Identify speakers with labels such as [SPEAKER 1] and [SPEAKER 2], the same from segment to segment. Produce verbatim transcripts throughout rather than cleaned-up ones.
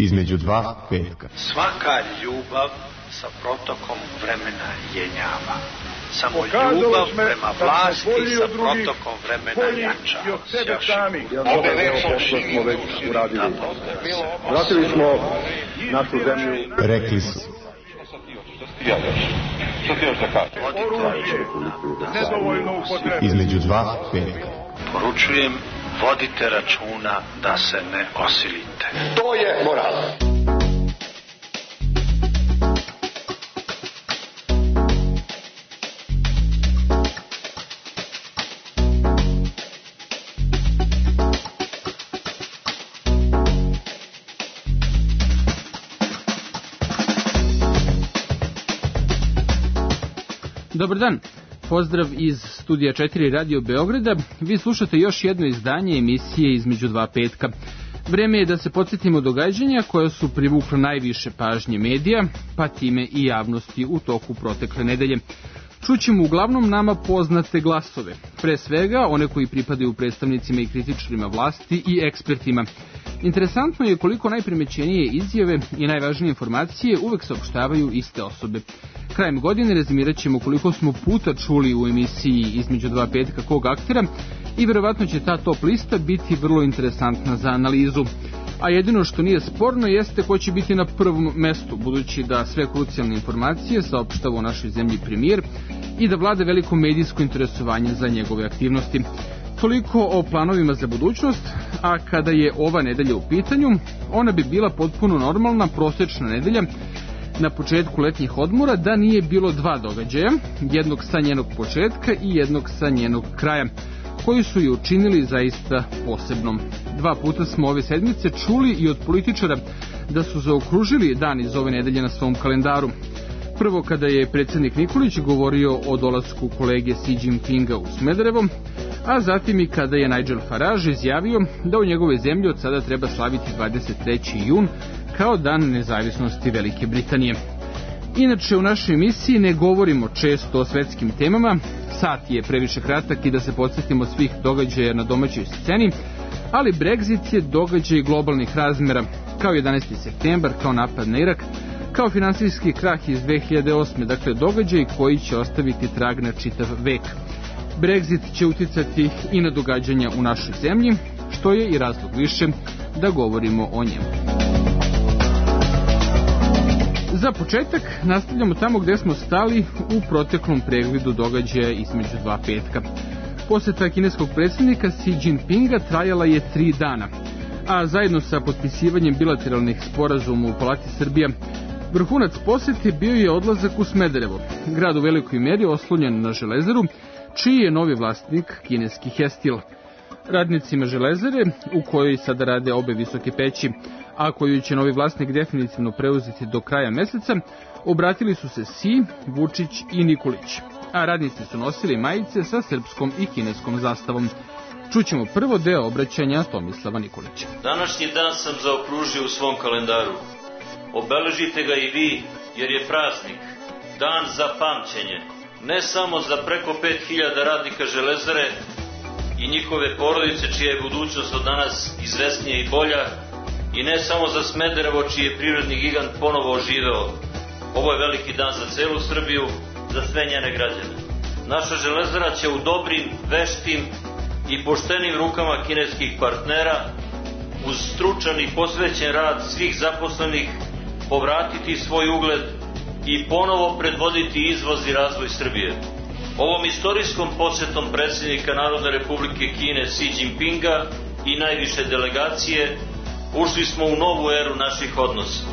[SPEAKER 1] Između dva petka.
[SPEAKER 2] Svaka ljubav sa protokom vremena jenjava. Samo ljubav prema vlasti sa protokom vremena jača.
[SPEAKER 3] Ove večer smo već uradili. Vratili smo našu zemlju.
[SPEAKER 1] Rekli su.
[SPEAKER 3] Što ti još da kažeš?
[SPEAKER 1] Između dva petka.
[SPEAKER 2] Poručujem, vodite računa da se ne osilite.
[SPEAKER 3] To je moral.
[SPEAKER 4] Dobar dan, pozdrav iz studija četiri Radio Beograda. Vi slušate još jedno izdanje emisije Između dva petka. Vreme je da se podsjetimo događanja koja su privukla najviše pažnje medija, pa time i javnosti u toku protekle nedelje. Čućemo uglavnom nama poznate glasove, pre svega one koji pripadaju predstavnicima i kritičarima vlasti i ekspertima. Interesantno je koliko najprimećenije izjave i najvažnije informacije uvek saopštavaju iste osobe. Krajem godine rezimirat ćemo koliko smo puta čuli u emisiji Između dva petka kog aktera i verovatno će ta top lista biti vrlo interesantna za analizu. A jedino što nije sporno jeste ko će biti na prvom mestu, budući da sve krucijalne informacije saopštava u našoj zemlji premijer i da vlada veliko medijsko interesovanje za njegove aktivnosti. Toliko o planovima za budućnost, a kada je ova nedelja u pitanju, ona bi bila potpuno normalna, prosečna nedelja na početku letnjih odmora da nije bilo dva događaja, jednog sa njenog početka i jednog sa njenog kraja, koji su je učinili zaista posebnom. Dva puta smo ove sedmice čuli i od političara da su zaokružili dan iz ove nedelje na svom kalendaru. Prvo kada je predsjednik Nikolić govorio o dolasku kolege Xi Jinpinga u Smederevo, a zatim i kada je Nigel Farage izjavio da u njegove zemlji od sada treba slaviti dvadeset treći jun kao dan nezavisnosti Velike Britanije. Inače, u našoj emisiji ne govorimo često o svetskim temama, sat je previše kratak i da se podsjetimo svih događaja na domaćoj sceni, ali Brexit je događaj globalnih razmera, kao jedanaesti septembar, kao napad na Irak, kao finansijski krah iz dve hiljade osme, dakle događaj koji će ostaviti trag na čitav vek. Brexit će uticati i na događanja u našoj zemlji, što je i razlog više da govorimo o njemu. Za početak nastavljamo tamo gde smo stali u proteklom pregledu događaja između dva petka. Poseta kineskog predsjednika Xi Jinpinga trajala je tri dana, a zajedno sa potpisivanjem bilateralnih sporazuma u Palati Srbija, vrhunac posete bio je odlazak u Smederevo, grad u velikoj meri oslonjen na železaru, čiji je novi vlasnik kineski Hestil. Radnicima železare, u kojoj sada rade obe visoke peći, a koju će novi vlasnik definitivno preuzeti do kraja meseca, obratili su se Xi, Vučić i Nikolić, a radnici su nosili majice sa srpskom i kineskom zastavom. Čućemo prvo deo obraćanja Tomislava Nikolića.
[SPEAKER 5] Današnji dan sam zaokružio u svom kalendaru. Obeležite ga i vi, jer je praznik, dan za pamćenje, ne samo za preko pet hiljada radnika železare i njihove porodice, čija je budućnost od danas izvesnija i bolja, i ne samo za Smederevo, čiji je privredni gigant ponovo oživeo. Ovo je veliki dan za celu Srbiju, za sve njene građane. Naša železara će u dobrim, veštim i poštenim rukama kineskih partnera, uz stručan i posvećen rad svih zaposlenih, povratiti svoj ugled i ponovo predvoditi izvoz i razvoj Srbije. Ovom istorijskom posjetom predsjednika Narodne Republike Kine Xi Jinpinga i najviše delegacije ušli smo u novu eru naših odnosa.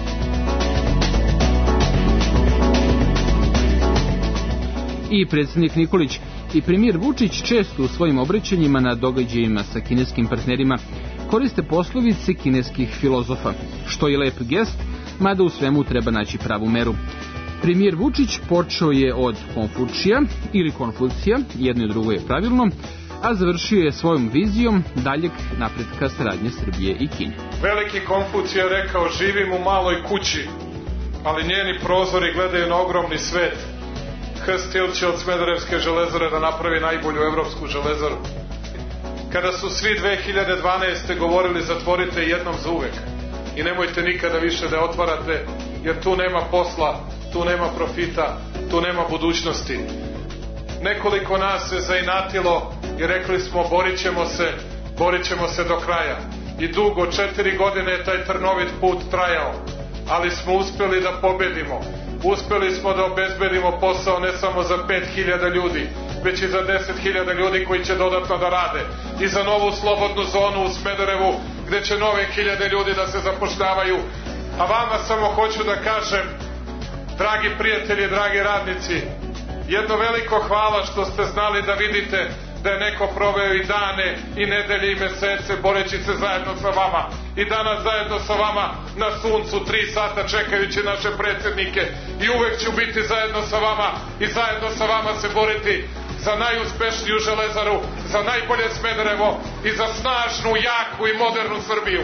[SPEAKER 4] I predsjednik Nikolić i premijer Vučić često u svojim obraćanjima na događajima sa kineskim partnerima koriste poslovice kineskih filozofa, što je lep gest, mada u svemu treba naći pravu meru. Premijer Vučić počeo je od Konfučija ili Konfucija, jedno i drugo je pravilno, a završio je svojom vizijom daljeg napretka saradnje Srbije i Kine.
[SPEAKER 6] Veliki Konfucije je rekao: živim u maloj kući, ali njeni prozori gledaju na ogromni svet. Hestil će od Smederevske železare da napravi najbolju evropsku železaru. Kada su svi dve hiljade dvanaeste. govorili zatvorite jednom za uvek, i nemojte nikada više da otvarate, jer tu nema posla, tu nema profita, tu nema budućnosti. Nekoliko nas se zainatilo i rekli smo borit ćemo se, borit ćemo se do kraja. I dugo, četiri godine je taj trnovit put trajao, ali smo uspeli da pobedimo. Uspeli smo da obezbedimo posao ne samo za pet hiljada ljudi, već i za deset hiljada ljudi koji će dodatno da rade. I za novu slobodnu zonu u Smederevu, gde će nove hiljade ljudi da se zapošljavaju. A vama samo hoću da kažem, dragi prijatelji, dragi radnici, jedno veliko hvala što ste znali da vidite da je neko proveo i dane, i nedelje, i mesece boreći se zajedno sa vama. I danas zajedno sa vama na suncu, tri sata čekajući naše predsjednike. I uvek ću biti zajedno sa vama i zajedno sa vama se boriti za najuspešniju Železaru, za najbolje Smederevo i za snažnu, jaku i modernu Srbiju.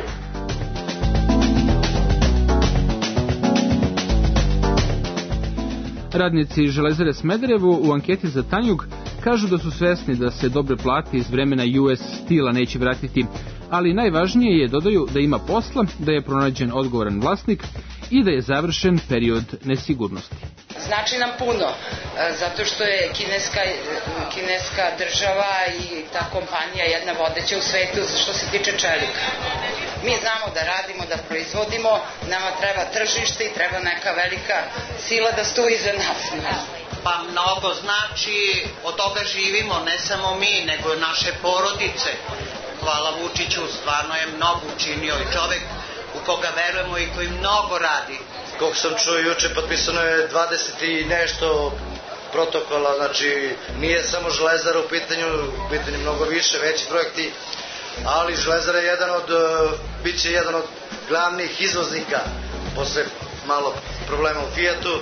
[SPEAKER 4] Radnici Železare Smederevo u anketi za Tanjug kažu da su svesni da se dobre plate iz vremena U S Steel-a neće vratiti, ali najvažnije je, dodaju, da ima posla, da je pronađen odgovoran vlasnik i da je završen period nesigurnosti.
[SPEAKER 7] Znači nam puno, zato što je kineska, kineska država i ta kompanija jedna vodeća u svetu što se tiče čelika. Mi znamo da radimo, da proizvodimo, nama treba tržište i treba neka velika sila da stoji iza nas.
[SPEAKER 8] Pa mnogo znači, od toga živimo, ne samo mi, nego naše porodice. Hvala Vučiću, stvarno je mnogo učinio i čovek u koga verujemo i koji mnogo radi.
[SPEAKER 9] Koliko sam čuo juče, potpisano je dvadeset i nešto protokola, znači nije samo Železara u pitanju, u pitanju mnogo više, veći projekti, ali Železara je jedan od, bit će jedan od glavnih izvoznika posle malo problema u Fijatu.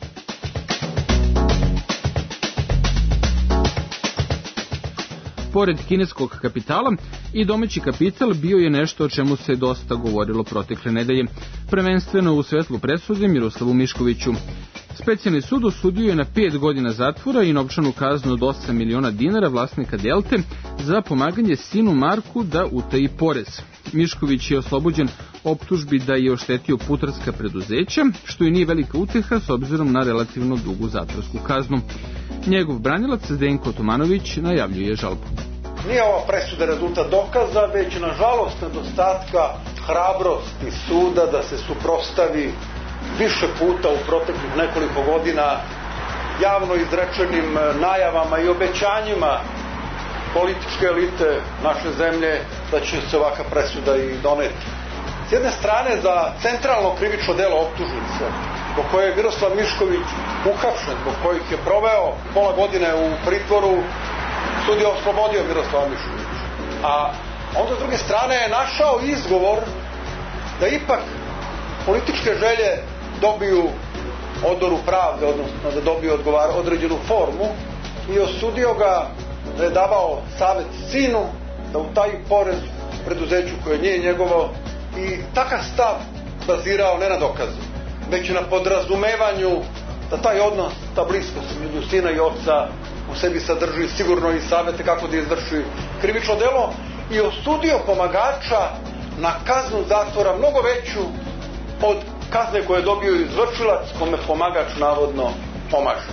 [SPEAKER 4] Pored kineskog kapitala, i domaći kapital bio je nešto o čemu se dosta govorilo protekle nedelje, prvenstveno u svetlu presude Miroslavu Miškoviću. Specijalni sud osudio je na pet godina zatvora i novčanu kaznu od osam miliona dinara vlasnika Delte za pomaganje sinu Marku da utaji porez. Mišković je oslobođen optužbi da je oštetio putarska preduzeća, što i nije velika uteha s obzirom na relativno dugu zatvorsku kaznu. Njegov branilac Zdenko Tomanović najavljuje žalbu.
[SPEAKER 10] Nije ova presuda rezultat dokaza, već nažalost nedostatka hrabrosti suda da se suprotstavi više puta u proteklih nekoliko godina javno izrečenim najavama i obećanjima političke elite naše zemlje da će se ovakva presuda i doneti. S jedne strane za centralno krivično delo optužnice, zbog koje je Miroslav Mišković uhapšen, zbog kojih je proveo pola godine u pritvoru, sud je oslobodio Miroslava Miškovića. A onda s druge strane je našao izgovor da ipak političke želje dobiju odoru pravde, odnosno da dobiju odgovar, određenu formu, i osudio ga da je davao savjet sinu da utaji porez preduzeću koje nije njegovo, i takav stav bazirao ne na dokazu, već na podrazumevanju da taj odnos, ta bliskost među sina i oca u sebi sadrži sigurno i savjete kako da izvrši krivično delo, i osudio pomagača na kaznu zatvora mnogo veću od kazne koje je dobio izvršilac kome pomagač navodno pomaže.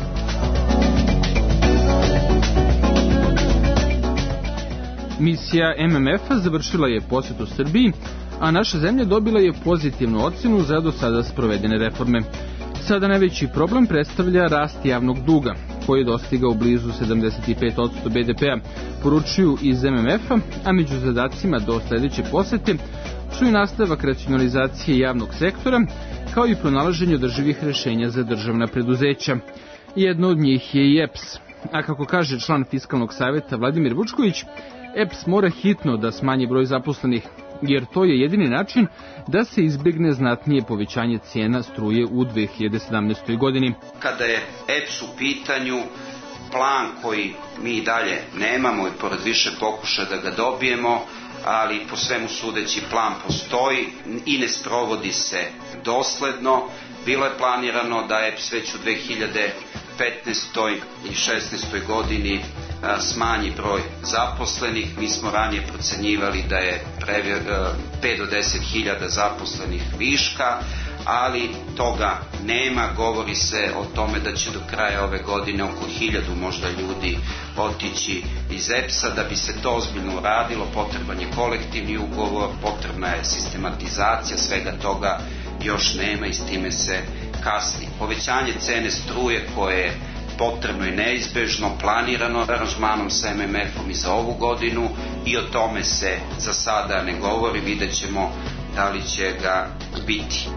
[SPEAKER 4] Misija M M F-a završila je posjetu Srbiji, a naša zemlja dobila je pozitivnu ocjenu za do sada sprovedene reforme. Sada najveći problem predstavlja rast javnog duga, koji je dostigao blizu sedamdeset pet posto B D P-a, poručuju iz M M F-a, a među zadacima do sledeće posete su i nastavak racionalizacije javnog sektora, kao i pronalaženje održivih rešenja za državna preduzeća. Jedno od njih je i E P S. A kako kaže član Fiskalnog savjeta Vladimir Vučković, E P S mora hitno da smanji broj zaposlenih, jer to je jedini način da se izbjegne znatnije povećanje cijena struje u dve hiljade sedamnaestoj. godini.
[SPEAKER 11] Kada je E P S u pitanju, plan koji mi dalje nemamo i pored više pokušaja da ga dobijemo, ali po svemu sudeći plan postoji i ne sprovodi se dosledno. Bilo je planirano da E P S već u dve hiljade petnaestoj i šesnaestoj. godini smanji broj zaposlenih. Mi smo ranije procenjivali da je pet do deset hiljada zaposlenih viška, ali toga nema. Govori se o tome da će do kraja ove godine oko hiljadu možda ljudi otići iz E P S-a. Da bi se to ozbiljno uradilo, potreban je kolektivni ugovor, potrebna je sistematizacija, svega toga još nema i s time se kasni. Povećanje cene struje koje je potrebno i neizbežno, planirano aranžmanom sa M M F-om i za ovu godinu, i o tome se za sada ne govori, vidjet ćemo da li će ga biti.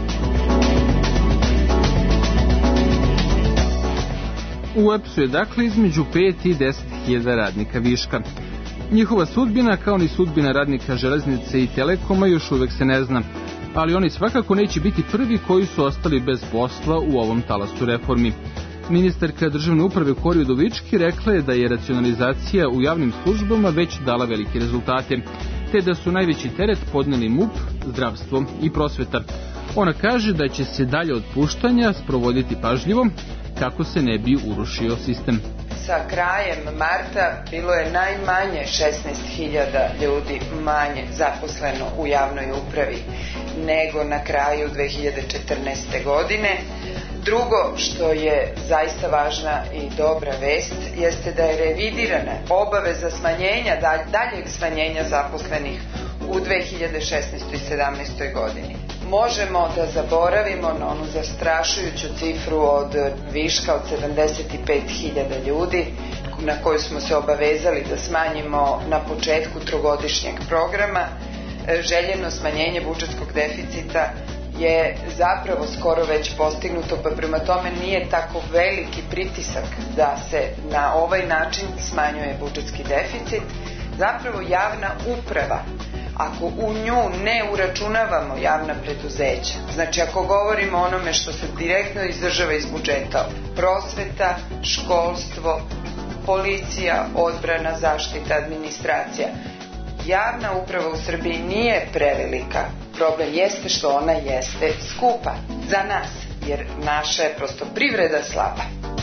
[SPEAKER 4] U E P S-u je dakle između pet i deset hiljada radnika viška. Njihova sudbina, kao ni sudbina radnika Železnice i Telekoma, još uvek se ne zna, ali oni svakako neće biti prvi koji su ostali bez posla u ovom talasu reformi. Ministarka državne uprave Kori Udovički rekla je da je racionalizacija u javnim službama već dala velike rezultate, te da su najveći teret podneli M U P, zdravstvo i prosveta. Ona kaže da će se dalje otpuštanja sprovoditi pažljivo kako se ne bi urušio sistem.
[SPEAKER 12] Sa krajem marta bilo je najmanje šesnaest hiljada ljudi manje zaposleno u javnoj upravi nego na kraju dve hiljade četrnaeste. godine. Drugo što je zaista važna i dobra vest jeste da je revidirana obaveza smanjenja, daljeg smanjenja zaposlenih u dve hiljade šesnaestoj i sedamnaestoj. godini. Možemo da zaboravimo na onu zastrašujuću cifru od viška od sedamdeset pet hiljada ljudi na koju smo se obavezali da smanjimo na početku trogodišnjeg programa. Željeno smanjenje budžetskog deficita je zapravo skoro već postignuto, pa prema tome nije tako veliki pritisak da se na ovaj način smanjuje budžetski deficit. Zapravo javna uprava, ako u nju ne uračunavamo javna preduzeća, znači ako govorimo o onome što se direktno izdržava iz budžeta, prosveta, školstvo, policija, odbrana, zaštita, administracija, javna uprava u Srbiji nije prevelika. Problem jeste što ona jeste skupa za nas, jer naša je prosto privreda slaba.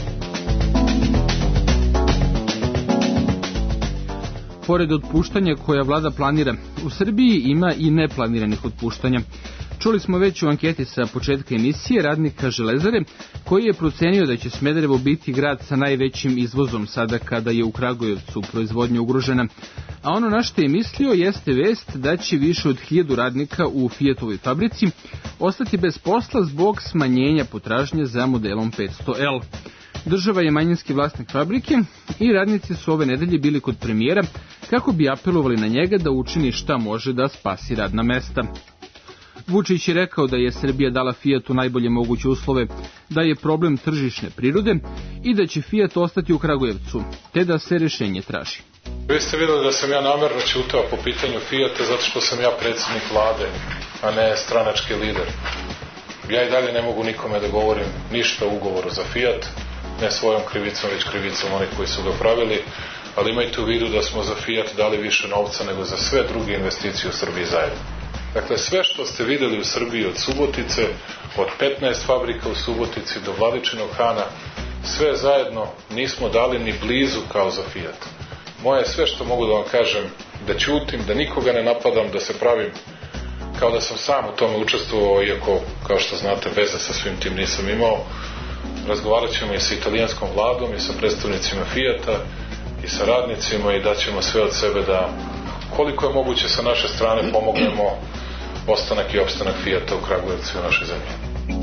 [SPEAKER 4] Pored otpuštanja koja vlada planira, u Srbiji ima i neplaniranih otpuštanja. Čuli smo već u anketi sa početka emisije radnika Železare, koji je procenio da će Smederevo biti grad sa najvećim izvozom sada kada je u Kragujevcu proizvodnja ugrožena. A ono na što je mislio jeste vest da će više od hiljadu radnika u Fiatovoj fabrici ostati bez posla zbog smanjenja potražnje za modelom petsto L. Država je manjinski vlasnik fabrike i radnici su ove nedelje bili kod premijera kako bi apelovali na njega da učini šta može da spasi radna mesta. Vučić je rekao da je Srbija dala Fiatu najbolje moguće uslove, da je problem tržišne prirode i da će Fiat ostati u Kragujevcu, te da se rešenje traži.
[SPEAKER 6] Vi ste vidjeli da sam ja namerno ćutao po pitanju Fijata zato što sam ja predsjednik vlade, a ne stranački lider. Ja i dalje ne mogu nikome da govorim ništa o ugovoru za Fijat, ne svojom krivicom, već krivicom onih koji su ga pravili, ali imajte u vidu da smo za Fijat dali više novca nego za sve druge investicije u Srbiji zajedno. Dakle, sve što ste vidjeli u Srbiji od Subotice, od petnaest fabrika u Subotici do Vladičinog Hana, sve zajedno nismo dali ni blizu kao za Fijat. Moje je sve što mogu da vam kažem da ćutim, da nikoga ne napadam, da se pravim kao da sam sam u tome učestvovao, iako, kao što znate, veze sa svim tim nisam imao. Razgovarat ćemo i sa italijanskom vladom i sa predstavnicima Fijata i sa radnicima i daćemo sve od sebe da koliko je moguće sa naše strane pomognemo ostanak i opstanak Fijata u Kragujevcu i u našoj zemlji.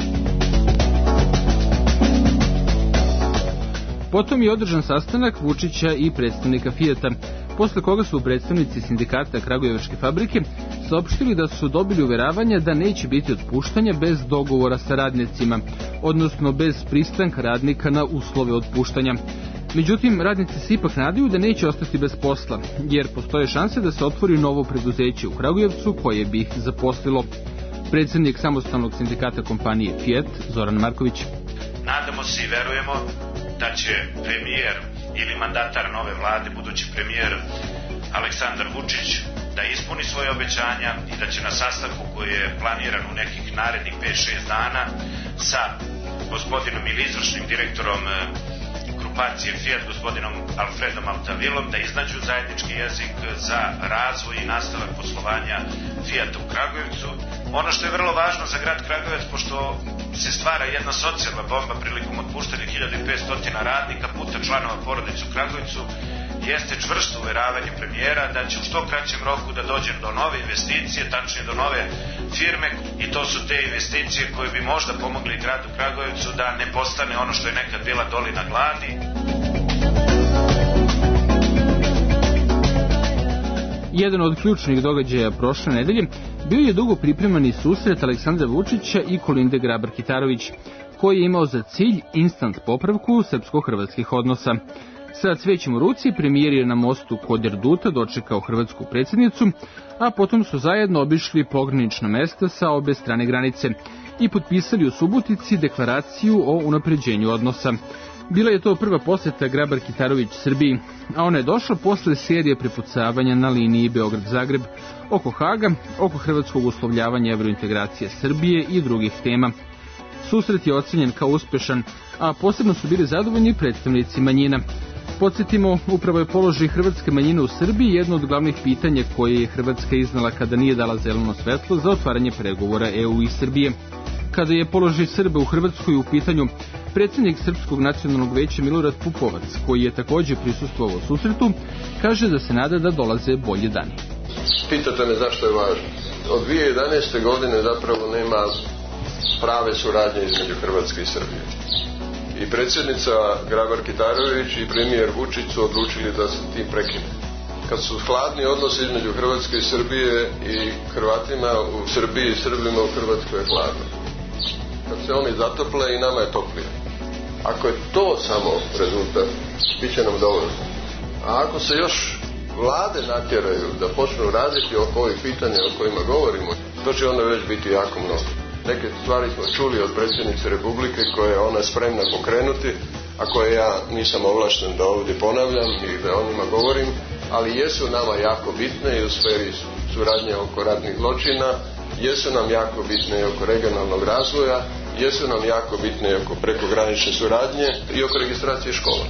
[SPEAKER 4] Potom je održan sastanak Vučića i predstavnika Fijata, posle koga su predstavnici sindikata Kragujevačke fabrike saopštili da su dobili uveravanja da neće biti otpuštanja bez dogovora sa radnicima, odnosno bez pristanka radnika na uslove otpuštanja. Međutim, radnici se ipak nadaju da neće ostati bez posla, jer postoje šanse da se otvori novo preduzeće u Kragujevcu koje bi ih zaposlilo. Predsjednik samostalnog sindikata kompanije Fiat, Zoran Marković.
[SPEAKER 13] Nadamo se i verujemo da će premijer ili mandatar nove vlade, budući premijer Aleksandar Vučić, da ispuni svoje obećanja i da će na sastanku koji je planiran u nekih narednih pet šest dana sa gospodinom ili izvršnim direktorom grupacije Fiat gospodinom Alfredom Altavilom da iznađu zajednički jezik za razvoj i nastavak poslovanja Fiata u Kragujevcu. Ono što je vrlo važno za grad Kragujevac, pošto se stvara jedna socijalna bomba prilikom otpuštanja hiljadu petsto radnika puta članova porodice u Kragujevcu, jeste čvrsto uveravanje premijera da će u što kraćem roku da dođe do nove investicije, tačnije do nove firme, i to su te investicije koje bi možda pomogli gradu Kragujevcu da ne postane ono što je nekad bila dolina gladi.
[SPEAKER 4] Jedan od ključnih događaja prošle nedelje bio je dugo pripremani susret Aleksandra Vučića i Kolinde Grabar-Kitarović, koji je imao za cilj instant popravku srpsko-hrvatskih odnosa. Sa cvećem u ruci premijer je na mostu kod Erduta dočekao hrvatsku predsjednicu, a potom su zajedno obišli pogranična mesta sa obe strane granice i potpisali u Subotici deklaraciju o unapređenju odnosa. Bila je to prva poseta Grabar-Kitarović Srbiji, a ona je došla posle serije prepucavanja na liniji Beograd-Zagreb, oko Haga, oko hrvatskog uslovljavanja evrointegracije Srbije i drugih tema. Susret je ocenjen kao uspešan, a posebno su bili zadovoljni predstavnici manjina. Podsjetimo, upravo je položaj hrvatske manjine u Srbiji jedno od glavnih pitanja koje je Hrvatska iznala kada nije dala zeleno svetlo za otvaranje pregovora E U i Srbije. Kada je položaj Srba u Hrvatskoj u pitanju, predsjednik Srpskog nacionalnog veća Milorad Pupovac, koji je također prisustvovao susretu, kaže da se nada da dolaze bolji dani.
[SPEAKER 14] Pitate me zašto je važno. Od dvije hiljade jedanaeste. godine zapravo nema prave suradnje između Hrvatske i Srbije. I predsjednica Grabar-Kitarović i premijer Vučić su odlučili da se tim prekine. Kad su hladni odnosi između Hrvatske i Srbije i Hrvatima u Srbiji i Srbima u Hrvatskoj je hladno. Kad se oni zatople i nama je toplije. Ako je to samo rezultat, bit će nam dovoljno. A ako se još vlade natjeraju da počnu raditi oko ovih pitanja o kojima govorimo, to će onda već biti jako mnogo. Neke stvari smo čuli od predsjednice Republike koje je ona spremna pokrenuti, a koje ja nisam ovlašten da ovdje ponavljam i da o njima govorim, ali jesu nama jako bitne i u sferi suradnje oko ratnih zločina, jesu nam jako bitne i oko regionalnog razvoja, jesu nam jako bitne i oko prekogranične suradnje i oko registracije škola.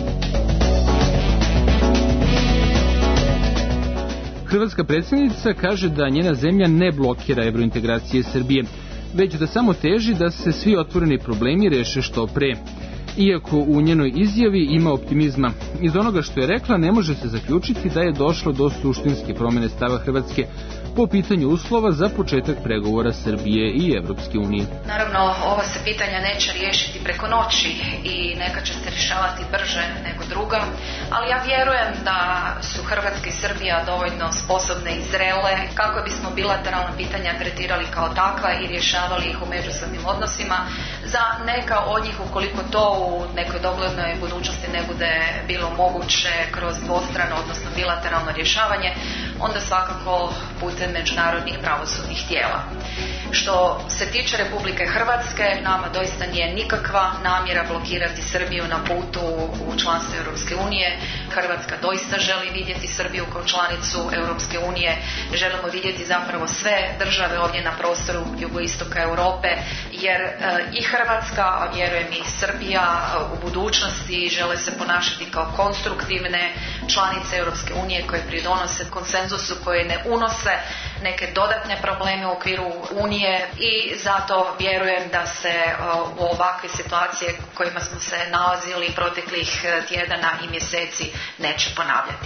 [SPEAKER 4] Hrvatska predsjednica kaže da njena zemlja ne blokira evrointegracije Srbije, već da samo teži da se svi otvoreni problemi reše što pre. Iako u njenoj izjavi ima optimizma, iz onoga što je rekla ne može se zaključiti da je došlo do suštinske promjene stava Hrvatske po pitanju uslova za početak pregovora Srbije i Evropske unije.
[SPEAKER 15] Naravno, ova se pitanja neće riješiti preko noći i neka će se rješavati brže nego druga, ali ja vjerujem da su Hrvatska i Srbija dovoljno sposobne i zrele kako bismo bilateralna pitanja tretirali kao takva i rješavali ih u međusobnim odnosima. Za neka od njih, ukoliko to u nekoj doglednoj budućnosti ne bude bilo moguće kroz dvostrano, odnosno bilateralno rješavanje, onda svakako putem međunarodnih pravosudnih tijela. Što se tiče Republike Hrvatske, nama doista nije nikakva namjera blokirati Srbiju na putu u članstvo Europske unije. Hrvatska doista želi vidjeti Srbiju kao članicu Europske unije. Želimo vidjeti zapravo sve države ovdje na prostoru jugoistoka Europe, jer e, i Hrvatska, a vjerujem i Srbija u budućnosti žele se ponašati kao konstruktivne članice Europske unije koje pridonose konsenzusu, koje ne unose neke dodatne probleme u okviru Unije, i zato vjerujem da se u ovakve situacije kojima smo se nalazili proteklih tjedana i mjeseci neće ponavljati.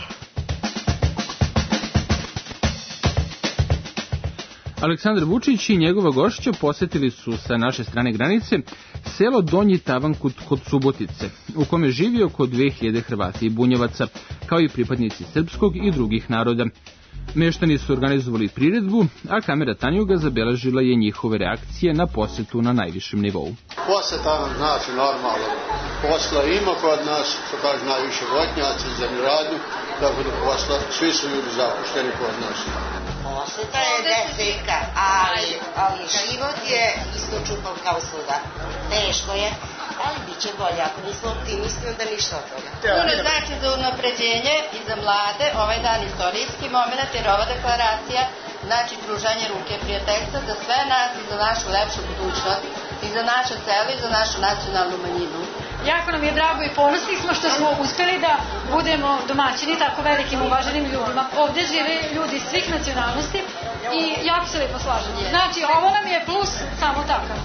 [SPEAKER 4] Aleksandar Vučić i njegova gošća posjetili su sa naše strane granice selo Donji Tavankut kod Subotice, u kome živi oko dve hiljade Hrvata i Bunjevaca, kao i pripadnici srpskog i drugih naroda. Meštani su organizovali priredbu, a kamera Tanjuga zabeležila je njihove reakcije na posjetu na najvišem nivou.
[SPEAKER 16] Posjeta nam znači normalno. Posla ima kod nas, što kaže najviše votnjaci, zemljoradnju, tako da posla, svi su ljudi zapušteni kod nas.
[SPEAKER 17] Posjeta je desika, ali, ali život je isto čupan kao svuda. Teško je, ali bit će bolje. Ako nismo optimisti, onda ništa od toga.
[SPEAKER 18] Puno znači za unapređenje i za mlade ovaj dan istorijski moment, jer ova deklaracija znači pružanje ruke prijateljstva za sve nas i za našu lepšu budućnost i za naše selo i za našu nacionalnu manjinu.
[SPEAKER 19] jako nam je drago i ponosni smo što smo uspeli da budemo domaćini tako velikim uvaženim ljudima. Ovde žive ljudi svih nacionalnosti i jako se lepo slažemo. Znači, ovo nam je plus samo takav.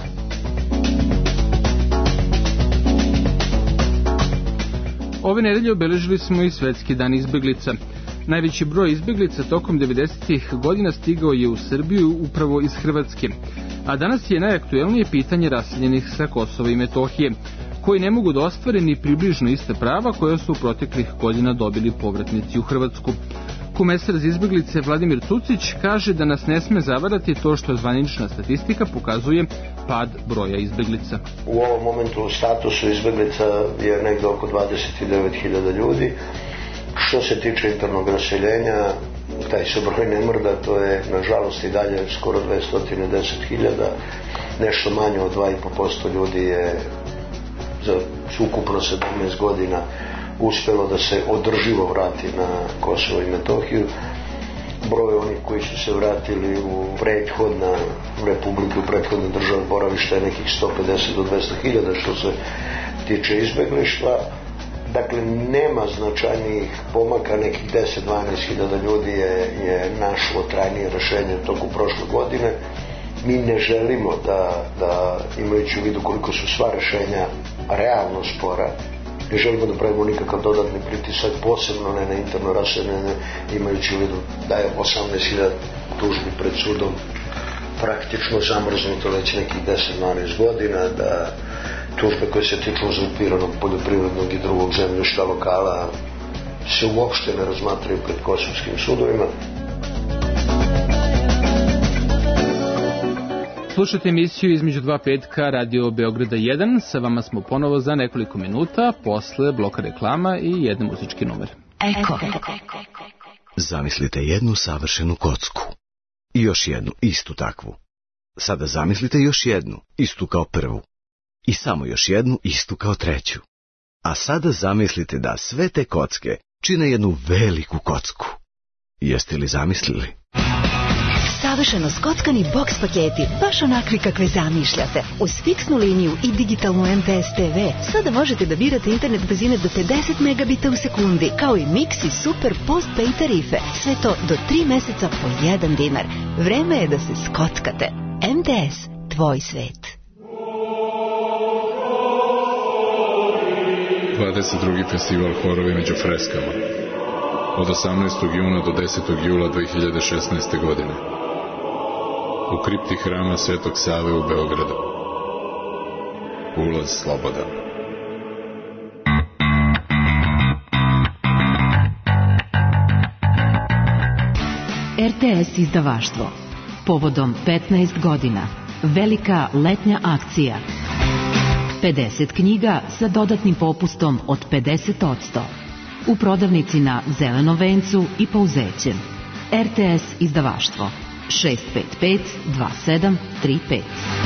[SPEAKER 4] Ove nedelje obeležili smo i Svetski dan izbeglica. Najveći broj izbeglica tokom devedesetih godina stigao je u Srbiju upravo iz Hrvatske. A danas je najaktuelnije pitanje raseljenih sa Kosova i Metohije, koji ne mogu da ostvare ni približno iste prava koja su u proteklih godina dobili povratnici u Hrvatsku. Komesar za izbeglice Vladimir Cucić kaže da nas ne sme zavarati to što zvanična statistika pokazuje pad broja izbeglica.
[SPEAKER 20] U ovom momentu u statusu izbeglica je negde oko dvadeset devet hiljada ljudi. Što se tiče internog raseljenja, taj se broj ne mrda, to je nažalost i dalje skoro dvesta deset hiljada, nešto manje od dva i po posto ljudi je za ukupno sedamnaest godina uspelo da se održivo vrati na Kosovo i Metohiju. Broj onih koji su se vratili u prethodna republike, u prethodne države boravišta je nekih sto pedeset do dvesta hiljada što se tiče izbeglištva. Dakle, nema značajnijih pomaka, nekih deset do dvanaest hiljada ljudi je, je našlo trajnije rešenje toku prošle godine. Mi ne želimo da, da imajući u vidu koliko su sva rešenja realno spora, ne želimo da pravimo nikakav dodatni pritisak, posebno ne na interno raseljene, imajući u vidu da je osamnaest hiljada tužbi pred sudom praktično zamrznuto već nekih deset do dvanaest godina, da tužbe koje se tiču uzurpiranog poljoprivrednog i drugog zemljišta lokala se uopšte ne razmatraju pred kosovskim sudovima.
[SPEAKER 4] Slušajte emisiju Između dva petka Radio Beograda jedan. Sa vama smo ponovo za nekoliko minuta posle bloka reklama i jedan muzički numer.
[SPEAKER 21] Eko. Zamislite jednu savršenu kocku i još jednu istu takvu. Sada zamislite još jednu istu kao prvu i samo još jednu istu kao treću. A sada zamislite da sve te kocke čine jednu veliku kocku. Jeste li zamislili?
[SPEAKER 22] Savršeno skockani boks paketi, baš onakvi kakve zamišljate. Uz fiksnu liniju i digitalnu M T S T V sada možete da birate internet brzine do pedeset megabita u sekundi, kao i Mix i Super Postpay tarife. Sve to do tri meseca po jedan dinar. Vreme je da se skockate. M T S, tvoj svet.
[SPEAKER 23] dvadeset drugi festival Horovi među freskama. Od osamnaestog juna do desetog jula dve hiljade šesnaeste. godine. U kripti hrama Svetog Save u Beogradu. Ulaz slobodan.
[SPEAKER 24] R T S izdavaštvo. Povodom petnaest godina. Velika letnja akcija. pedeset knjiga sa dodatnim popustom od pedeset posto. U prodavnici na Zelenom vencu i Pouzećem. R T S izdavaštvo šest pet pet dva sedam tri pet.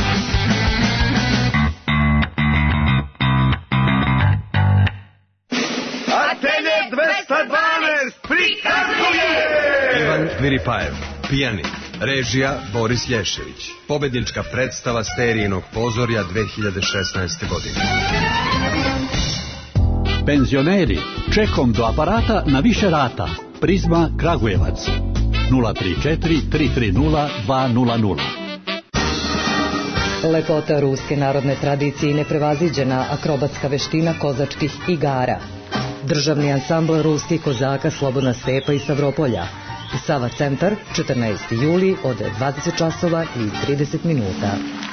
[SPEAKER 25] Atelje dvesta dvanaest prikazuje
[SPEAKER 26] Ivan Viripajev, pijanik. Režija Boris Lješević. Pobednička predstava Sterijinog pozorja dve hiljade šesnaeste. godine.
[SPEAKER 27] Penzioneri, čekom do aparata na više rata. Prizma Kragujevac. nula tri četiri tri tri nula dva nula nula.
[SPEAKER 28] Lepota ruske narodne tradicije i neprevaziđena akrobatska veština kozačkih igara. Državni ansambl ruskih kozaka Slobodna stepa i Stavropolja. Sava centar, četrnaesti juli od dvadeset časova i trideset minuta.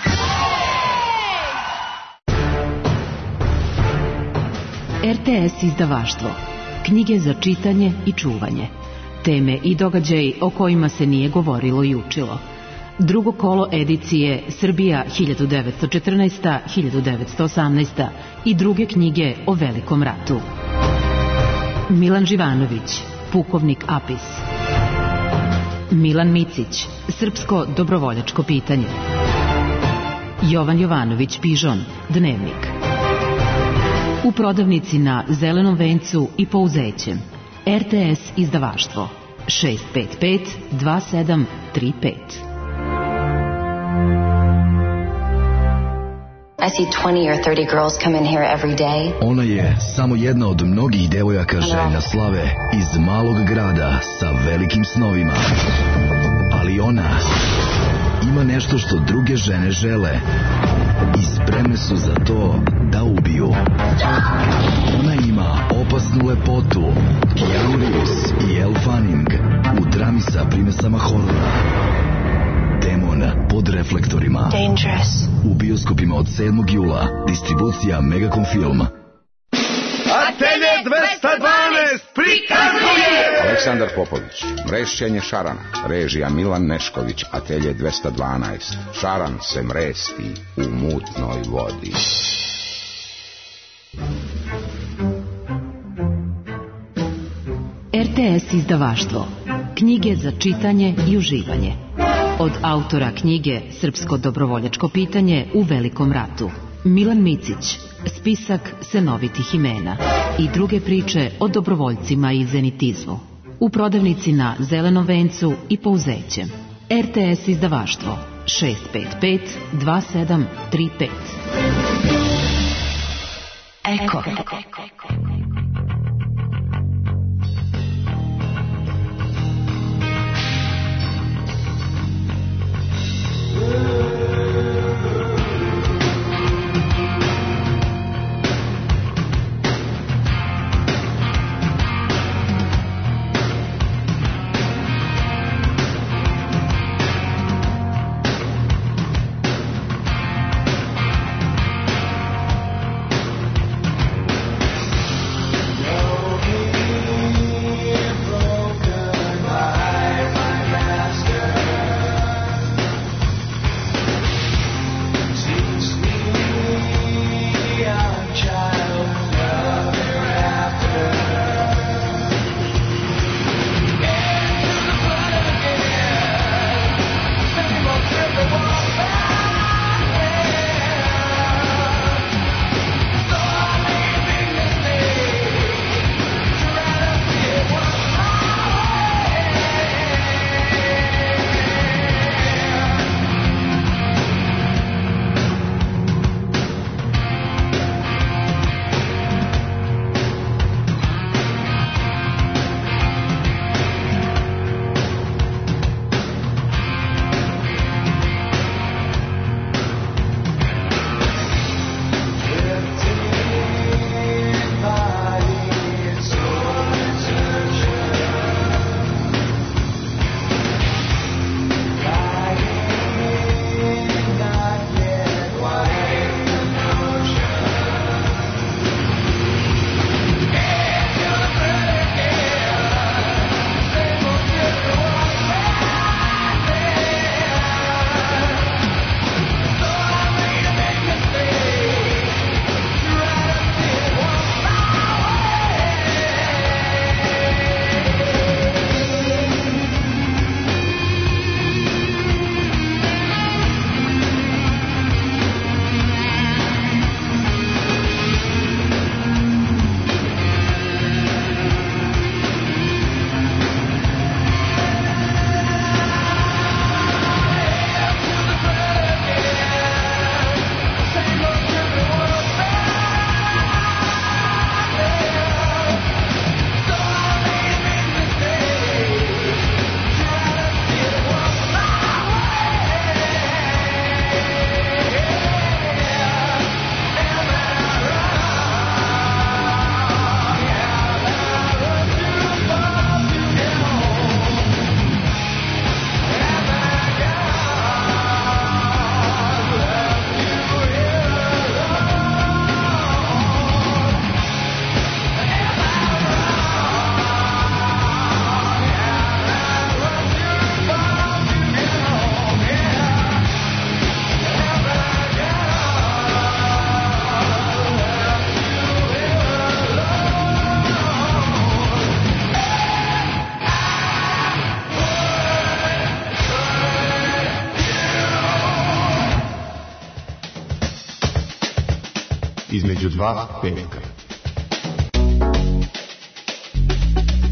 [SPEAKER 24] R T S izdavaštvo. Knjige za čitanje i čuvanje. Teme i događaji o kojima se nije govorilo i učilo. Drugo kolo edicije Srbija hiljadu devetsto četrnaesta do hiljadu devetsto osamnaesta. i druge knjige o Velikom ratu. Milan Živanović, Pukovnik Apis. Milan Micić, Srpsko dobrovoljačko pitanje. Jovan Jovanović Pižon, Dnevnik. U prodavnici na Zelenom vencu i Pouzećem. R T S izdavaštvo šest pet pet dva sedam tri pet.
[SPEAKER 1] I see twenty or thirty girls come in here every day.
[SPEAKER 2] Ona je samo jedna od mnogih devojaka željna slave iz malog grada sa velikim snovima. Ali ona ima nešto što druge žene žele i spremne su za to da ubiju. Ona ima opasnu lepotu, Keanu Reeves i Elle Fanning u drami sa primesama horora. Demon pod reflektorima.
[SPEAKER 1] Dangerous.
[SPEAKER 2] U bioskopima od sedmog jula. Distribucija Megacom Film.
[SPEAKER 25] Atelje dvesta dvanaest prikazuje
[SPEAKER 3] Aleksandar Popović, mrešćenje šarana, režija Milan Nešković. Atelje dvesta dvanaest, šaran se mresti u mutnoj vodi.
[SPEAKER 24] R T S izdavaštvo. Knjige za čitanje i uživanje. Od autora knjige Srpsko dobrovoljačko pitanje u Velikom ratu, Milan Micić, spisak senovitih imena i druge priče o dobrovoljcima i zenitizmu. U prodavnici na Zelenom vencu i Pouzećem. R T S izdavaštvo šest pet pet dva sedam tri pet. Eko.
[SPEAKER 5] Između dva petka.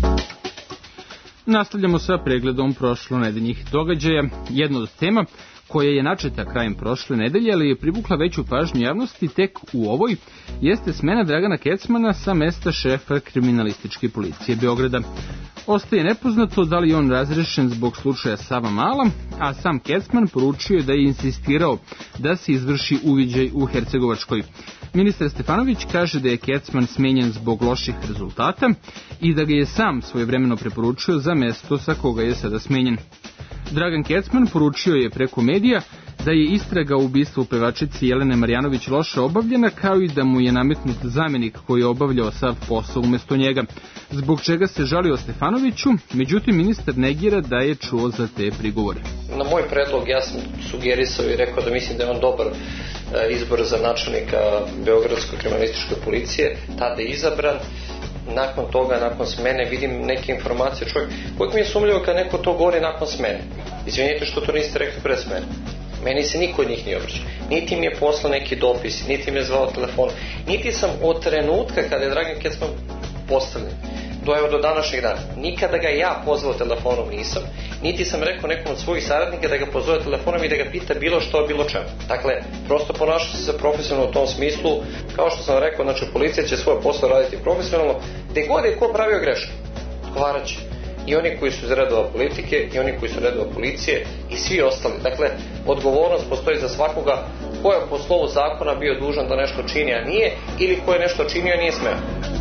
[SPEAKER 4] Nastavljamo sa pregledom prošlonedeljnih događaja. Jedna od tema koja je načeta krajem prošle nedelje, ali je privukla veću pažnju javnosti tek u ovoj, jeste smena Dragana Kecmana sa mesta šefa kriminalističke policije Beograda. Ostaje nepoznato da li je on razrešen zbog slučaja Savamala, a sam Kecman poručio je da je insistirao da se izvrši uviđaj u Hercegovačkoj. Ministar Stefanović kaže da je Kecman smenjen zbog loših rezultata i da ga je sam svojevremeno preporučio za mesto sa koga je sada smenjen. Dragan Kecman poručio je preko medija da je istraga u ubistvu pevačice Jelene Marjanović loše obavljena, kao i da mu je nametnut zamjenik koji je obavljao sav posao umjesto njega, zbog čega se žalio Stefanoviću, međutim ministar negira da je čuo za te prigovore.
[SPEAKER 6] Na moj predlog ja sam sugerisao i rekao da mislim da je on dobar izbor za načelnika Beogradske kriminalističke policije, tada je izabran. Nakon toga, nakon smene, vidim neke informacije. Čovjek, uvijek mi je sumljivo kad neko to govori nakon smene. Izvinite što to niste rekli pre smene. Meni se niko od njih nije obraćao. Niti mi je poslao neki dopis, niti mi je zvao telefon, niti sam od trenutka kada je Dragan Kecman postavljen do, evo, do današnjeg dana. Nikada ga ja pozvao telefonom nisam, niti sam rekao nekom od svojih saradnika da ga pozove telefonom i da ga pita bilo što o bilo čemu. Dakle, prosto ponaša se profesionalno u tom smislu. Kao što sam rekao, znači policija će svoj posao raditi profesionalno. Gde god je ko pravio greške, odgovarat će. I oni koji su iz redova politike, i oni koji su iz redova policije, i svi ostali. Dakle, odgovornost postoji za svakoga ko je po slovu zakona bio dužan da nešto čini, a nije, ili ko je nešto činio, a nije smeo.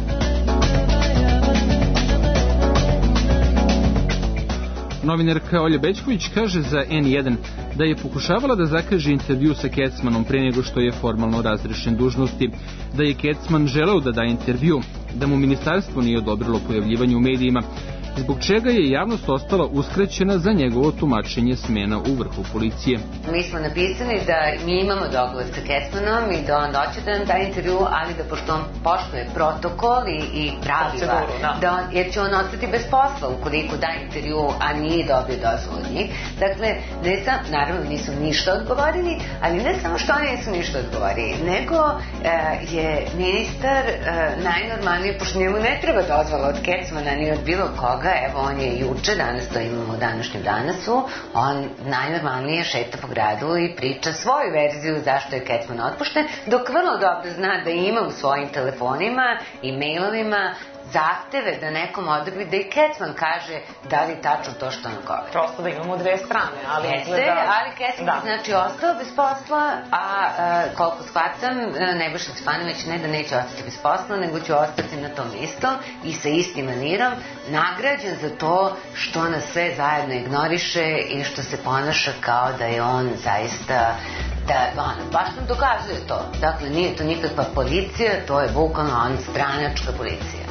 [SPEAKER 4] Novinarka Olja Bećković kaže za en jedan da je pokušavala da zakaže intervju sa Kecmanom pre nego što je formalno razrešen dužnosti, da je Kecman želeo da da intervju, da mu ministarstvo nije odobrilo pojavljivanje u medijima, zbog čega je javnost ostala uskraćena za njegovo tumačenje smena u vrhu policije.
[SPEAKER 7] Mi smo napisali da mi imamo dogovor sa Kecmanom i da on doće da nam da intervju, ali da pošto on poštuje protokol i, i pravila, da on, jer će on ostati bez posla ukoliko da intervju, a nije dobio dozvolu od njih. Dakle, ne sam, naravno nisu ništa odgovorili, ali ne samo što oni nisu ništa odgovorili, nego e, je ministar e, najnormalnije, pošto njemu ne treba dozvola od Kecmana ni od bilo koga. Evo, on je juče, danas to imamo u današnjem danasu, on najnormalnije šeta po gradu i priča svoju verziju zašto je Kecman otpušten, dok vrlo dobro zna da ima u svojim telefonima i mailovima zahteve da nekom odobri, da i Kecman kaže da li tačno to što on govori.
[SPEAKER 8] Prosto da imamo dve strane, ali...
[SPEAKER 7] Jeste, da... ali Kecman da. Znači ostao bez posla, a, a koliko shvatam, Nebojša Stefanović ne da neće ostati bez posla, nego će ostati na tom istom i sa istim manirom, nagrađen za to što nas sve zajedno ignoriše i što se ponaša kao da je on zaista... da, ono, baš nam dokazuje to. Dakle, nije to nikakva policija, to je bukvalno on stranačka policija.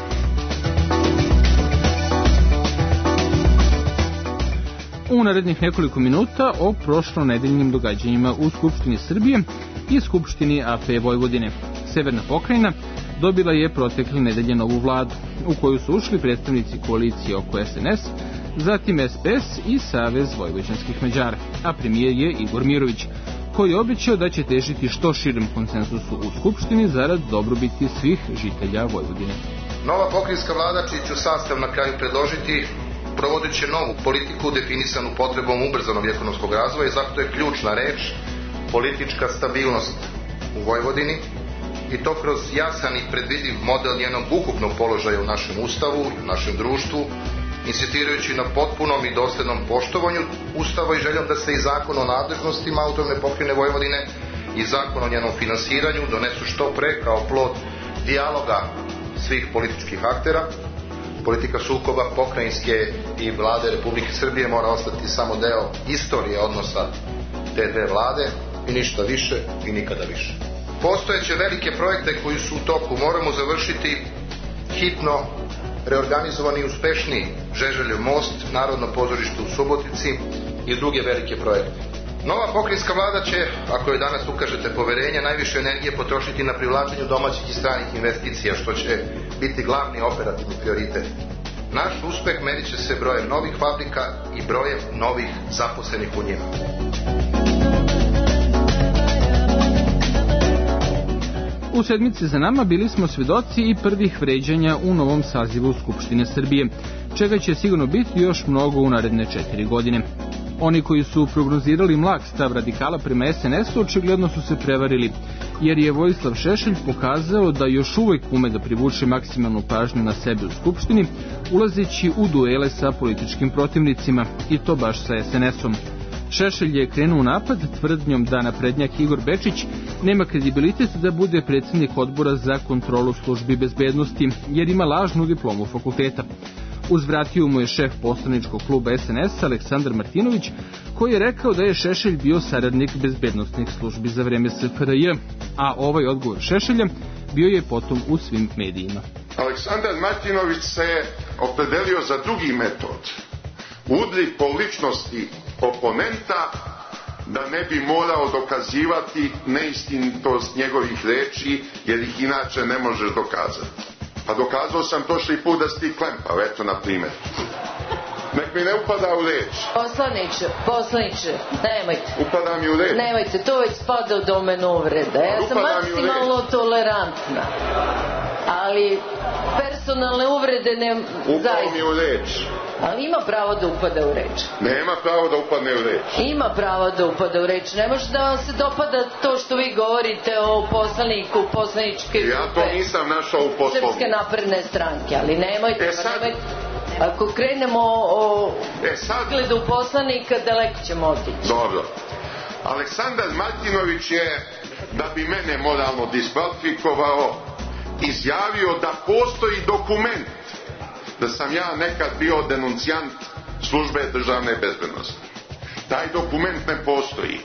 [SPEAKER 4] U narednih nekoliko minuta o prošlonedeljnim događanjima u Skupštini Srbije i Skupštini A P Vojvodine. Severna pokrajina dobila je protekle nedelje novu vladu, u koju su ušli predstavnici koalicije oko S N S, zatim S P S i Savez vojvođanskih Mađara, a premijer je Igor Mirović, koji je obećao da će težiti što širem konsenzusu u Skupštini zarad dobrobiti svih žitelja Vojvodine.
[SPEAKER 9] Nova pokrajinska vlada, čiji ću sastav na kraju predložiti, provodit će novu politiku definisanu potrebom ubrzanog ekonomskog razvoja i zato je ključna reč politička stabilnost u Vojvodini i to kroz jasan i predvidiv model njenog ukupnog položaja u našem ustavu i u našem društvu, insistirajući na potpunom i doslednom poštovanju Ustava i željom da se i zakon o nadležnostima autonomne pokrajine Vojvodine i zakon o njenom finansiranju donesu što pre kao plod dijaloga svih političkih aktera. Politika sukoba pokrajinske i vlade Republike Srbije mora ostati samo deo istorije odnosa te dve vlade i ništa više i nikada više. Postojeće velike projekte koji su u toku moramo završiti hitno, reorganizovani i uspešniji Žeželjev most, Narodno pozorište u Subotici i druge velike projekte. Nova pokrajinska vlada će, ako joj danas ukažete poverenje, najviše energije potrošiti na privlačenju domaćih i stranih investicija, što će biti glavni operativni prioritet. Naš uspeh merit će se brojem novih fabrika i brojem novih zaposlenih u njima.
[SPEAKER 4] U sedmici za nama bili smo svedoci i prvih vređanja u novom sazivu Skupštine Srbije, čega će sigurno biti još mnogo u naredne četiri godine. Oni koji su prognozirali mlak stav radikala prema es en esu očigledno su se prevarili, jer je Vojislav Šešelj pokazao da još uvek ume da privuče maksimalnu pažnju na sebe u Skupštini, ulazeći u duele sa političkim protivnicima, i to baš sa es en esom. Šešelj je krenuo napad tvrdnjom da naprednjak Igor Bečić nema kredibilitet da bude predsjednik odbora za kontrolu službi bezbednosti, jer ima lažnu diplomu fakulteta. Uzvratio mu je šef poslaničkog kluba es en es Aleksandar Martinović, koji je rekao da je Šešelj bio saradnik bezbednostnih službi za vreme es fe er je, a ovaj odgovor Šešelja bio je potom u svim medijima.
[SPEAKER 10] Aleksandar Martinović se opredelio za drugi metod. Udri po ličnosti oponenta da ne bi morao dokazivati neistinitost njegovih reči, jer ih inače ne možeš dokazati. Pa dokazao sam prošli put da si ti klempav, eto na primjer. Nek mi ne upada u reč.
[SPEAKER 11] Poslaniče, poslaniče, nemojte.
[SPEAKER 10] Upada mi u reč.
[SPEAKER 11] Nemojte, to već spada u domen uvreda. Ja sam maksimalno tolerantna. Ali personalne uvrede ne...
[SPEAKER 10] Upao mi u reč.
[SPEAKER 11] Ali ima pravo da upada u reč.
[SPEAKER 10] Nema pravo da upadne u reč.
[SPEAKER 11] Ima pravo da upada u reč. Ne može da vam se dopada to što vi govorite o poslaniku poslaničke grupe.
[SPEAKER 10] Ja to nisam našao u Poslovniku.
[SPEAKER 11] Srpske napredne stranke, ali nemojte.
[SPEAKER 10] E sad...
[SPEAKER 11] nemojte. Ako krenemo o
[SPEAKER 10] e sad...
[SPEAKER 11] gledu poslanika, daleko ćemo otići.
[SPEAKER 10] Dobro. Aleksandar Martinović je, da bi mene moralno diskvalifikovao, izjavio da postoji dokument da sam ja nekad bio denuncijant službe državne bezbednosti. Taj dokument ne postoji.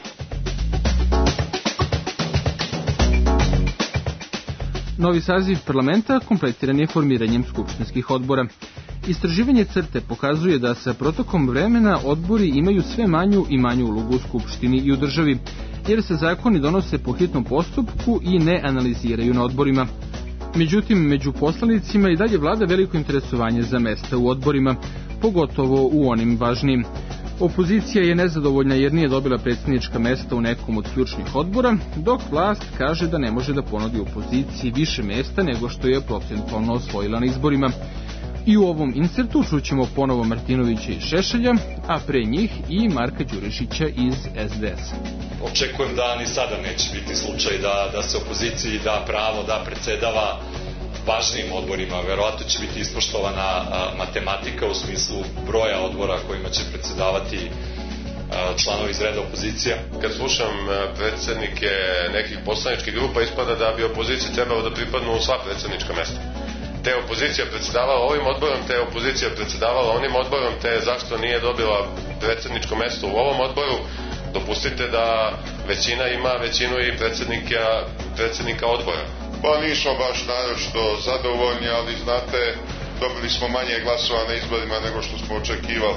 [SPEAKER 4] Novi saziv parlamenta kompletiran je formiranjem skupštinskih odbora. Istraživanje CRTE pokazuje da sa protokom vremena odbori imaju sve manju i manju ulogu u Skupštini i u državi, jer se zakoni donose po hitnom postupku i ne analiziraju na odborima. Međutim, među poslanicima i dalje vlada veliko interesovanje za mesta u odborima, pogotovo u onim važnijim. Opozicija je nezadovoljna jer nije dobila predsjednička mesta u nekom od ključnih odbora, dok vlast kaže da ne može da ponudi opoziciji više mesta nego što je procentualno osvojila na izborima. I u ovom insertu čućemo ponovo Martinovića i Šešelja, a pre njih i Marka Đurišića iz es de esa.
[SPEAKER 12] Očekujem da ni sada neće biti slučaj da, da se opoziciji da pravo da predsedava važnijim odborima. Verovatno će biti ispoštovana a, matematika u smislu broja odbora kojima će predsedavati a, članovi iz reda opozicija.
[SPEAKER 13] Kad slušam predsednike nekih poslaničkih grupa, ispada da bi opoziciji trebalo da pripadnu sva predsednička mesta. Te opozicija predsedavala ovim odborom, te opozicija predsedavala onim odborom, te zašto nije dobila predsedničko mesto u ovom odboru. Dopustite da većina ima većinu i predsednika, predsednika odbora.
[SPEAKER 10] Pa nismo baš naročito zadovoljni, ali znate, dobili smo manje glasova na izborima nego što smo očekivali.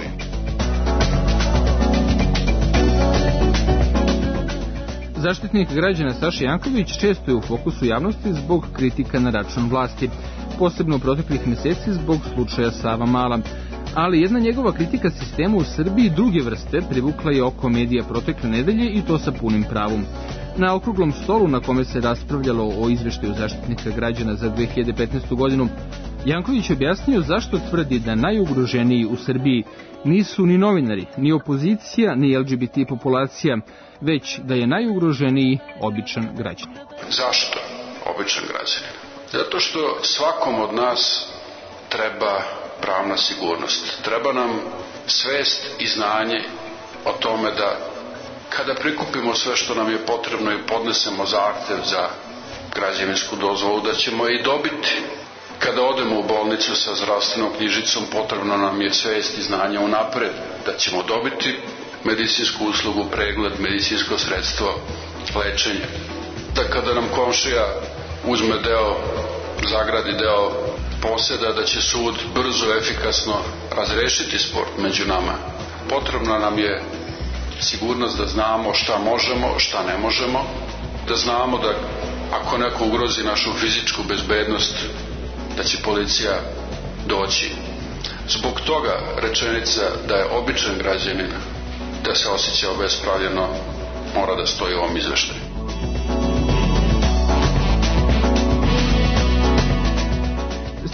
[SPEAKER 4] Zaštitnik građana Saša Janković često je u fokusu javnosti zbog kritika na račun vlasti, posebno u proteklih meseci zbog slučaja Savamala. Ali jedna njegova kritika sistemu u Srbiji druge vrste privukla je oko medija protekle nedelje i to sa punim pravom. Na okruglom stolu na kome se raspravljalo o izveštaju Zaštitnika građana za dve hiljade petnaestu. godinu, Janković objasnio zašto tvrdi da najugroženiji u Srbiji nisu ni novinari, ni opozicija, ni el ge be te populacija, već da je najugroženiji običan građanin.
[SPEAKER 14] Zašto običan građanin? Zato što svakom od nas treba pravna sigurnost. Treba nam svest i znanje o tome da kada prikupimo sve što nam je potrebno i podnesemo zahtev za građevinsku dozvolu, da ćemo i dobiti. Kada odemo u bolnicu sa zdravstvenom knjižicom, potrebno nam je svest i znanje unapred, da ćemo dobiti medicinsku uslugu, pregled, medicinsko sredstvo, lečenje. Da kada nam komšija uzme deo, zagradi deo poseda, da će sud brzo, efikasno razrešiti spor među nama. Potrebna nam je sigurnost da znamo šta možemo, šta ne možemo, da znamo da ako neko ugrozi našu fizičku bezbednost, da će policija doći. Zbog toga rečenica da je običan građanin, da se osjeća obespravljeno, mora da stoji u ovom izveštaju.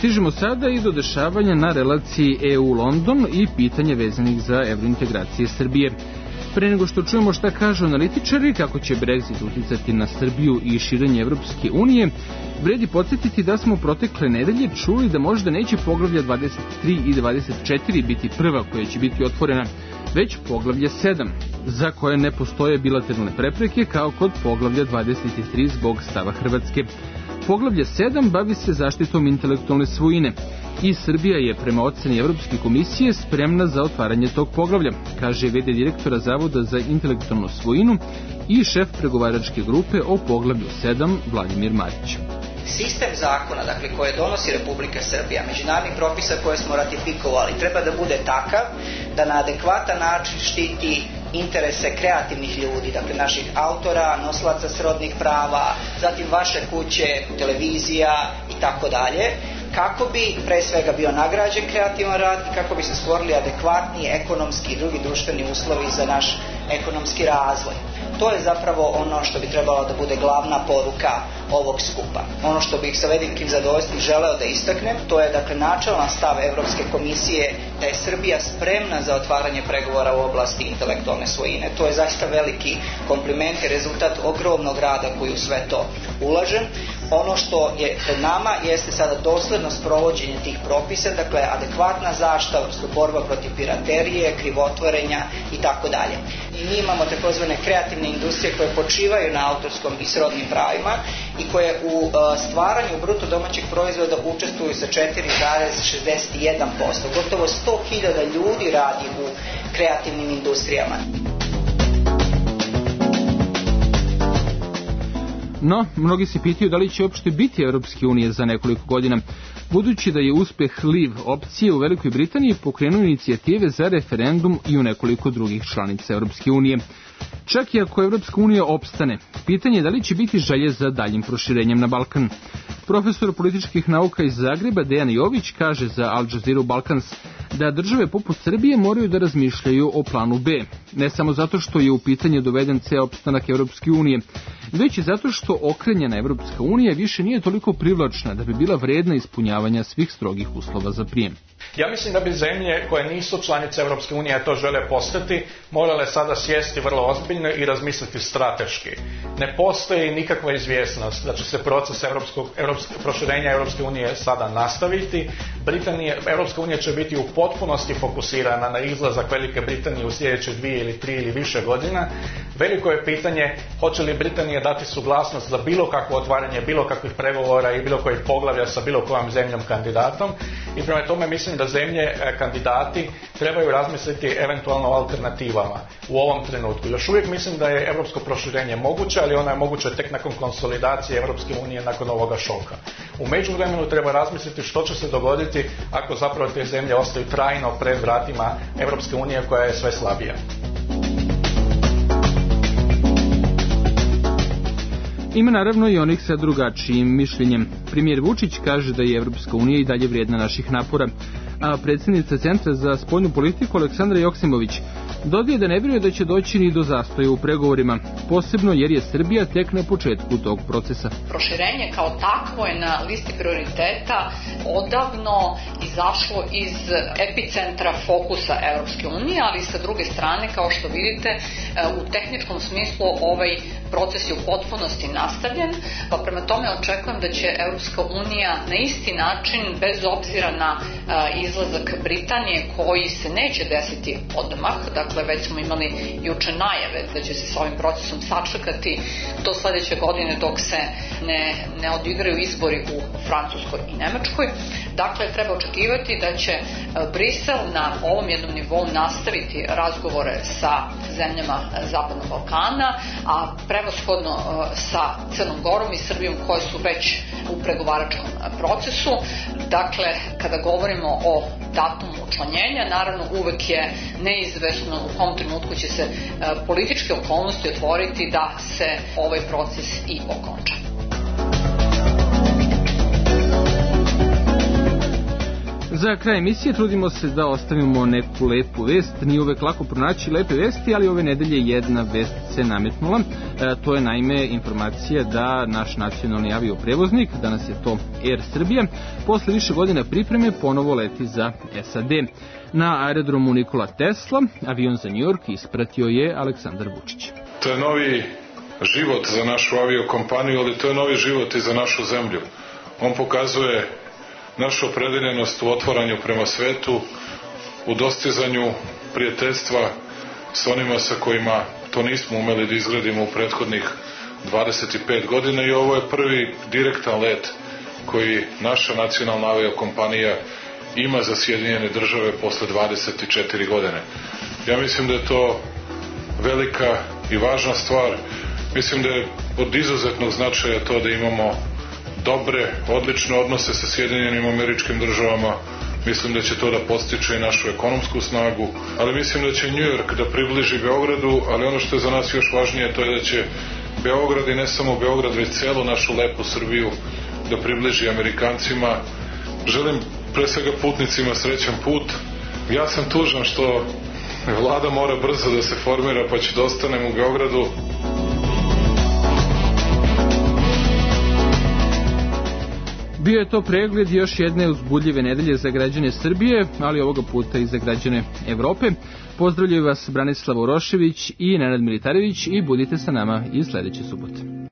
[SPEAKER 4] Stižemo sada i do dešavanja na relaciji E U-London i pitanja vezanih za evrointegracije Srbije. Pre nego što čujemo šta kažu analitičari, kako će Brexit uticati na Srbiju i širenje Evropske unije, vredi podsjetiti da smo protekle nedelje čuli da možda neće poglavlja dvadeset tri i dvadeset četiri biti prva koja će biti otvorena, već poglavlje sedam, za koje ne postoje bilateralne prepreke kao kod poglavlja dvadeset tri zbog stava Hrvatske. Poglavlje sedam bavi se zaštitom intelektualne svojine i Srbija je prema oceni Evropske komisije spremna za otvaranje tog poglavlja, kaže ve de direktora Zavoda za intelektualnu svojinu i šef pregovaračke grupe o poglavlju sedam Vladimir Marić.
[SPEAKER 15] Sistem zakona, dakle, koje donosi Republika Srbija, međunarodnih propisa koje smo ratifikovali, treba da bude takav da na adekvatan način štiti interese kreativnih ljudi, dakle naših autora, nosilaca srodnih prava, zatim vaše kuće, televizija i tako dalje, kako bi pre svega bio nagrađen kreativan rad i kako bi se stvorili adekvatni ekonomski i drugi društveni uslovi za naš ekonomski razvoj. To je zapravo ono što bi trebalo da bude glavna poruka ovog skupa. Ono što bih sa velikim zadovoljstvom želeo da istaknem, to je dakle načelan stav Evropske komisije da je Srbija spremna za otvaranje pregovora u oblasti intelektualne svojine. To je zaista veliki kompliment i rezultat ogromnog rada koji u sve to ulažem. Ono što je pred nama jeste sada dosledno sprovođenje tih propisa, dakle adekvatna zaštita, odnosno borba protiv piraterije, krivotvorenja i tako dalje. Mi imamo takozvane kreativne industrije koje počivaju na autorskom i srodnim pravima i koje u stvaranju bruto domaćeg proizvoda učestvuju sa četiri zarez šezdeset jedan posto. Gotovo sto hiljada ljudi radi u kreativnim industrijama.
[SPEAKER 4] No, mnogi se pitaju da li će uopšte biti Evropske unije za nekoliko godina, budući da je uspeh Leave opcije u Velikoj Britaniji pokrenuo inicijative za referendum i u nekoliko drugih članica Evropske unije. Čak i ako Evropska unija opstane, pitanje je da li će biti želje za daljim proširenjem na Balkan. Profesor političkih nauka iz Zagreba Dejan Jović kaže za Al Jazeera Balkans da države poput Srbije moraju da razmišljaju o planu B, ne samo zato što je u pitanje doveden ceo opstanak Evropske unije, već i zato što okrenjena Evropska unija više nije toliko privlačna da bi bila vredna ispunjavanja svih strogih uslova za prijem.
[SPEAKER 16] Ja mislim da bi zemlje koje nisu članice Evropske unije, a to žele postati, morale sada sjesti vrlo ozbiljno i razmisliti strateški. Ne postoji nikakva izvjesnost da će se proces evropskog, evropskog, proširenja Evropske unije sada nastaviti. Britanija, Evropska unija će biti u potpunosti fokusirana na izlazak Velike Britanije u sljedeće dvije ili tri ili više godina. Veliko je pitanje hoće li Britanija dati suglasnost za bilo kakvo otvaranje bilo kakvih pregovora i bilo kojih poglavlja sa bilo kojom zemljom kandidatom. I prema tome mislim da zemlje kandidati trebaju razmisliti eventualno o alternativama u ovom trenutku. Još uvijek mislim da je evropsko proširenje moguće, ali ono je moguće tek nakon konsolidacije Evropske unije nakon ovoga šoka. U međuvremenu treba razmisliti što će se dogoditi ako zapravo te zemlje ostaju trajno pred vratima Evropske unije koja je sve slabija.
[SPEAKER 4] Ima naravno i onih sa drugačijim mišljenjem. Premijer Vučić kaže da je Evropska unija i dalje vrijedna naših napora, a predsjednica Centra za spoljnu politiku Aleksandra Joksimović dodaje da ne vjeruje da će doći ni do zastoja u pregovorima, posebno jer je Srbija tek na početku tog procesa.
[SPEAKER 17] Proširenje kao takvo je na listi prioriteta odavno izašlo iz epicentra fokusa Evropske unije, ali sa druge strane, kao što vidite, u tehničkom smislu ovaj proces je u potpunosti nastavljen, pa prema tome očekujem da će Evropska unija na isti način, bez obzira na izlazak Britanije koji se neće desiti odmah, dakle već smo imali juče najave da će se s ovim procesom sačekati do sledeće godine dok se ne, ne odigraju izbori u Francuskoj i Nemačkoj. Dakle, treba očekivati da će Brisel na ovom jednom nivou nastaviti razgovore sa zemljama Zapadnog Balkana, a prevashodno sa Crnom Gorom i Srbijom koje su već u pregovaračkom procesu. Dakle, kada govorimo o datumu učlanjenja, naravno uvek je neizvesno u kom trenutku će se političke okolnosti otvoriti da se ovaj proces i okonča.
[SPEAKER 4] Za kraj emisije trudimo se da ostavimo neku lepu vest. Nije uvek lako pronaći lepe vesti, ali ove nedelje jedna vest se nametnula. E, to je naime informacija da naš nacionalni avioprevoznik, danas je to Air Srbija, posle više godina pripreme ponovo leti za S A D. Na aerodromu Nikola Tesla avion za New York ispratio je Aleksandar Vučić.
[SPEAKER 18] To je novi život za našu aviokompaniju, ali to je novi život i za našu zemlju. On pokazuje našu opredeljenost u otvaranju prema svetu, u dostizanju prijateljstva s onima sa kojima to nismo umeli da izgradimo u prethodnih dvadeset pet godina i ovo je prvi direktan let koji naša nacionalna aviokompanija ima za Sjedinjene Države posle dvadeset četiri godine. Ja mislim da je to velika i važna stvar. Mislim da je od izuzetnog značaja to da imamo dobre, odlične odnose sa Sjedinjenim Američkim Državama. Mislim da će to da podstiče i našu ekonomsku snagu, ali mislim da će New York da približi Beogradu, ali ono što je za nas još važnije to je da će Beograd i ne samo Beograd, već celu našu lepu Srbiju da približi Amerikancima. Želim pre svega putnicima srećan put. Ja sam tužan što vlada mora brzo da se formira, pa ću da ostanem u Beogradu.
[SPEAKER 4] Bio je to pregled još jedne uzbudljive nedelje za građane Srbije, ali ovoga puta i za građane Evrope. Pozdravljaju vas Branislav Urošević i Nenad Militarević i budite sa nama i sledeće subote.